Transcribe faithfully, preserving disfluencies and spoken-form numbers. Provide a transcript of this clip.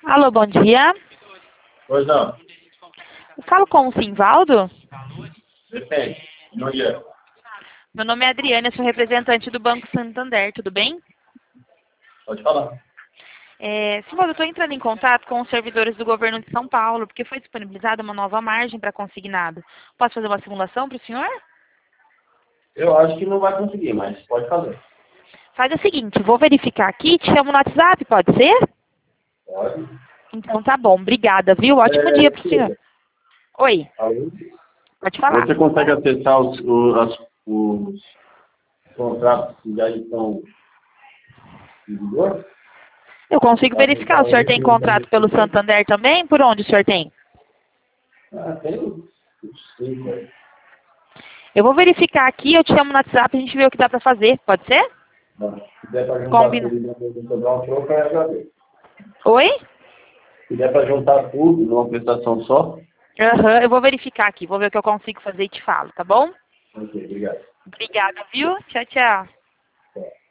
Alô, bom dia. Pois não. Eu falo com o Simvaldo? Depende. Bom dia. Meu nome é Adriana, eu sou representante do Banco Santander, tudo bem? Pode falar. É, Simvaldo, eu estou entrando em contato com os servidores do governo de São Paulo, porque foi disponibilizada uma nova margem para consignado. Posso fazer uma simulação para o senhor? Eu acho que não vai conseguir, mas pode fazer. Faz o seguinte, vou verificar aqui, te chamo no WhatsApp, pode ser? Pode. Então tá bom, obrigada, viu? Ótimo dia É, para o senhor. Oi, alô? pode falar. Você consegue acessar os, o- as- os contratos que já estão em vigor? Eu consigo Tá, verificar, o senhor tem contrato pelo Santander também? Por onde o senhor tem? Ah, tem os cinco aí. Eu vou verificar aqui, eu te chamo no WhatsApp, a gente vê o que dá para fazer, pode ser? Bom, se der para juntar Combina. tudo e não sobrar um troco, eu agradeço. Oi? Se der para juntar tudo numa prestação só, Aham, eu vou verificar aqui, vou ver o que eu consigo fazer e te falo, tá bom? ok, obrigado. Obrigada, viu? Tchau, tchau.